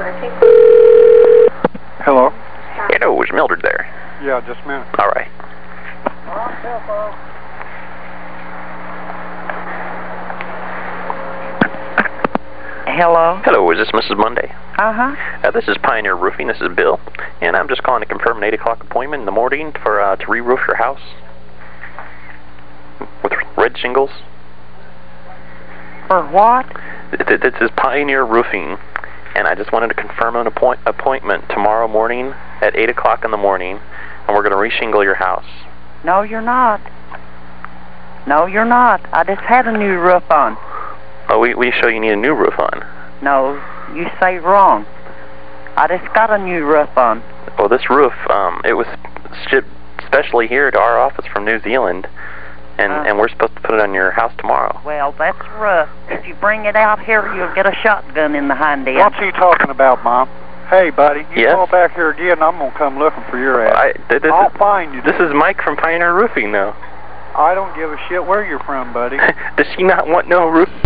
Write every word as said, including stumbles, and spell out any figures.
Hello? Hello, is Mildred there? Yeah, just a minute. All right. Hello? Hello, is this Missus Monday? Uh-huh. Uh, this is Pioneer Roofing. This is Bill. And I'm just calling to confirm an eight o'clock appointment in the morning for uh, to re-roof your house with red shingles. For what? Th this is Pioneer Roofing. And I just wanted to confirm an appoint appointment tomorrow morning at eight o'clock in the morning. And we're going to re-shingle your house. No, you're not. No, you're not. I just had a new roof on. Oh, we, we show you need a new roof on. No, you say wrong. I just got a new roof on. Well, this roof, um, it was shipped specially here to our office from New Zealand. And, uh, and we're supposed to put it on your house tomorrow. Well, that's rough. If you bring it out here, you'll get a shotgun in the hind end. What's he talking about, Mom? Hey, buddy, you yes? call back here again, I'm going to come looking for your ass. I, th this I'll is, find you. This is Mike from Pioneer Roofing, though. I don't give a shit where you're from, buddy. Does she not want no roof?